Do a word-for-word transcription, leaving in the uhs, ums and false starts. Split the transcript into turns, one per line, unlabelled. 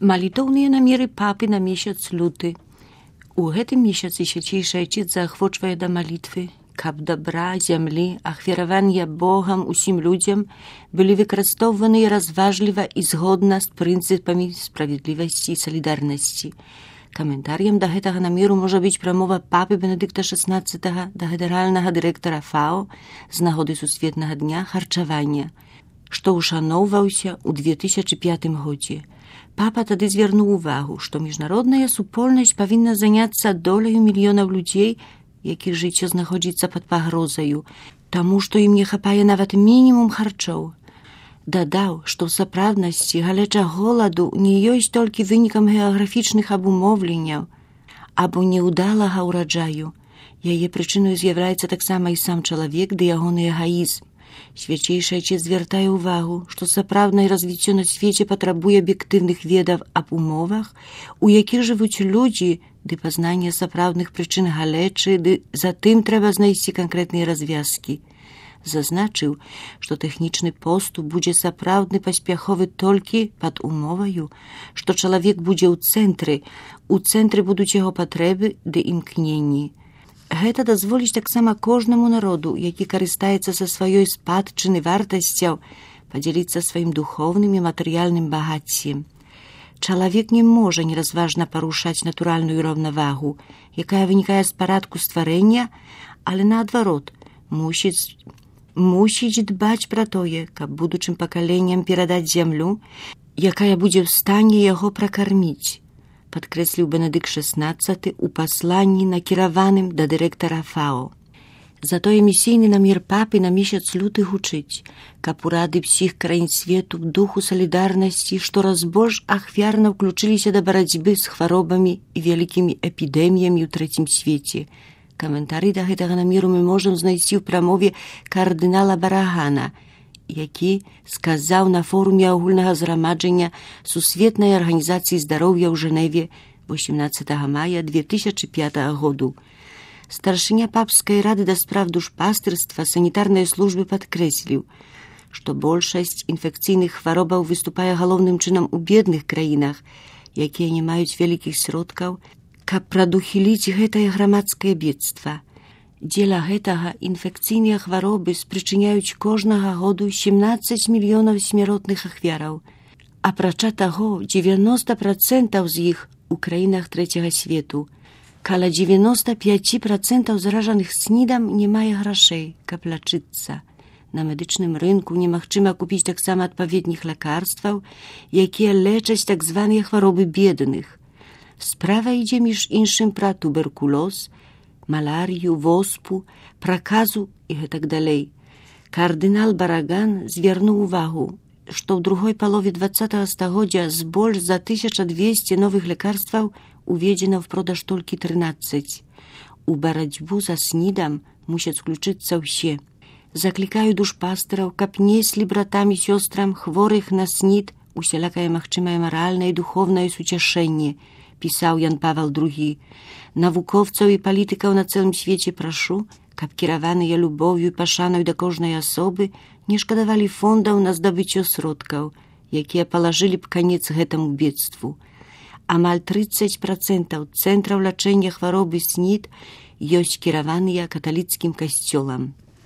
Малітоўныя намеры папы на месяц люты. У гэтым месяцы свяцейшы Айчыц заахвочвае да малітвы, каб дабра, зямлі, ахвяравання Богам усім людзям былі выкарыстоўваныя разважліва і згодна з прынцыпамі справядлівасці і салідарнасці. Каментарыем да гэтага намеру можа быць прамова папы Бенедыкта шаснаццатага да генеральнага дырэктара ФАО з нагоды сусветнага дня харчавання, што ушаноўваўся ў две тысячы пятым годзе. Папа тады звярнуў увагу, што міжнародная супольнасць павінна заняцца доляю мільёнаў людзей, якіх жыццё знаходзіцца пад пагрозаю, таму што ім не хапае нават мінімум харчоў. Дадаў, што ў сапраўднасці галеча голаду не ёсць толькі вынікам геаграфічных абумоўленняў або неўдалага ўраджаю. Яе прычыною з'яўляецца таксама і сам чалавек ды ягоны эгаізм. Свяцейшы Айчыц звяртае ўвагу, што сапраўднае развіццё на свеце патрабуе аб'ектыўных ведаў аб умовах, у якіх жывуць людзі, ды пазнання сапраўдных прычын галечы, ды затым трэба знайсці канкрэтныя развязкі. Зазначыў, што тэхнічны поступ будзе сапраўдны паспяховы толькі пад умоваю, што чалавек будзе ў цэнтры, у цэнтры будуць яго патрэбы ды імкненні. Гэта дазволіць таксама кожнаму народу, які карыстаецца са сваёй спадчыны вартасцяў, падзяліцца сваім духоўным і матэрыяльным багаццем. Чалавек не можа неразважна парушаць натуральную раўнавагу, якая вынікае з парадку стварэння, але наадварот, мусіць, мусіць дбаць пра тое, каб будучым пакаленням перадаць зямлю, якая будзе ў стане яго пракарміць, падкрэсліў Бенедыкт шаснаццаты ў пасланні, накіраваным да дырэктара ФАО. Затое місійны намер папы на месяц люты гучыць, каб урады ўсіх краін свету в духу салідарнасці штораз больш ахвярна ўключыліся да барацьбы з хваробамі і вялікімі эпідэміямі ў трэцім свеце. Каментары да гэтага намеру мы можам знайсці ў прамове кардынала Барагана, які сказаў на форуме агульнага зграмаджання Сусветнай арганізацыі здароўя ў Жэневе восемнаццатага мая две тысячы пятага году. Старшыня папскай рады да спраў душпастырства санітарнай службы падкрэсліў, што большасць інфекцыйных хваробаў выступае галоўным чынам у бедных краінах, якія не маюць вялікіх сродкаў, каб прадухіліць гэтае грамадскае бедства. Дзеля гэтага інфекцыйныя хваробы спрычыняюць кожнага году сямнаццаць мільёнаў смяротных ахвяраў. Апрача таго, дзевяноста працэнтаў з іх у краінах трэцяга свету. Каля дзевяноста пяць працэнтаў заражаных снідам не мае грашэй, каб лячыцца. На медычным рынку немагчыма купіць таксама адпаведных лекарстваў, якія лечаць так званыя хваробы бедных. Справа ідзе між іншым пра туберкулоз, маларію, воспу, праказу і гэтак далей. Кардынал Бараган звярнуў увагу, што ў другой палове дваццатага стагоддзя з больш за тысяча двесце новых лекарстваў уведзена ў продаж толькі трынаццаць. У барацьбу за снідам мусяць включыцца ўсе. Заклікаю душпастыраў, каб неслі братам і сёстрам хворых на снід усялякае магчымае маральнае і духоўнае суцяшэнне, пісаў Ян Павел другі. Навукоўцаў і палітыкаў на цэлым свеце прашу, каб кіраваныя любоўю і пашаною да кожнай асобы не шкадавалі фондаў на здабыццё сродкаў, якія палажылі б канец гэтаму бедству. Амаль трыццаць працэнтаў цэнтраў лячэння хваробы снід ёсць кіраваныя каталіцкім касцёлам.